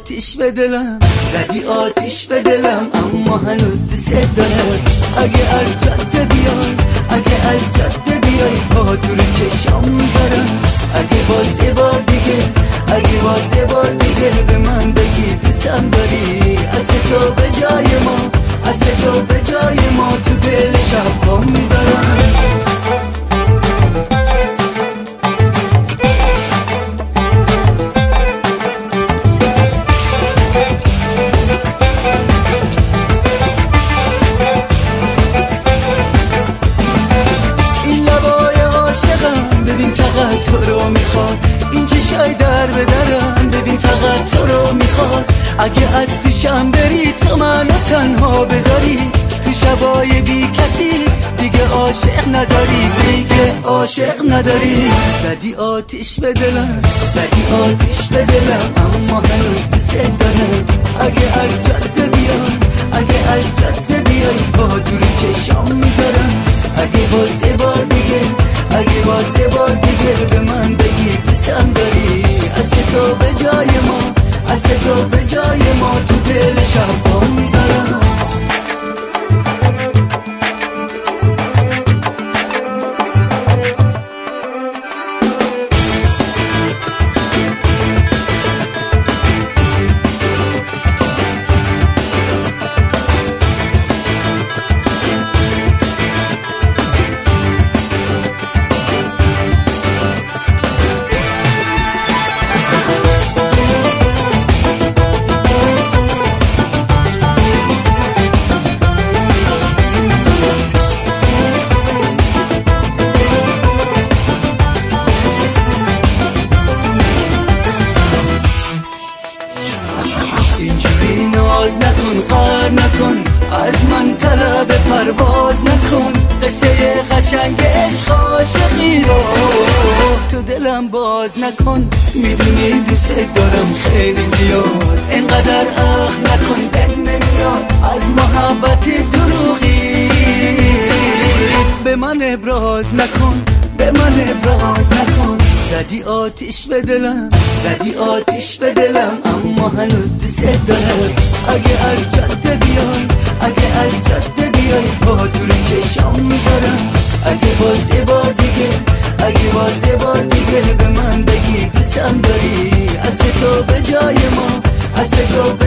آتیش به دلم، زدی آتیش به دلم، اما هنوز دوست دارم. اگه از جاده بیای، اگه از جاده بیای، پا تو رو چشام میذارم. اگه باز یه بار دیگه، اگه باز یه بار دیگه به من بگی دوستم داری، از تو به جای ما، از تو به جای ما تو دل شب پا میذارم. این چشای در به درم، ببین فقط تو رو میخواد. اگه از پیشم بری تو منو تنها بذاری، تو شبای بی کسی دیگه عاشق نداری، دیگه عاشق نداری. زدی آتیش به دلم، زدی آتیش به دلم، اما هنوز دوست دارم. اگه از جاده بیای، اگه از جاده بیای، پا دور چشام میذارم. اگه باز یه بار دیگه، اگه باز یه بار دیگه به من بگی دوستم داری، از تو به جای ما، از تو به جای ما تو دل شب پا میذارم. اینجوری ناز نکن، قهر نکن، از من طلب پرواز نکن. قصه قشنگ عشق عاشقی رو تو دلم باز نکن. میدونی دوست دارم خیلی زیاد، اینقدر اخ نکن، دل نمیاد از محبت دروغی. به من ابراز نکن، به من ابراز نکن. زدی آتیش به دلم، زدی آتیش به دلم، اما هنوز دوست دارم. اگه از جاده بیای، اگه از جاده بیای، پا دور چشام میذارم. اگه باز یه بار دیگه، اگه باز یه بار دیگه به من بگی دوستم داری، از تو به جای ما، از تو به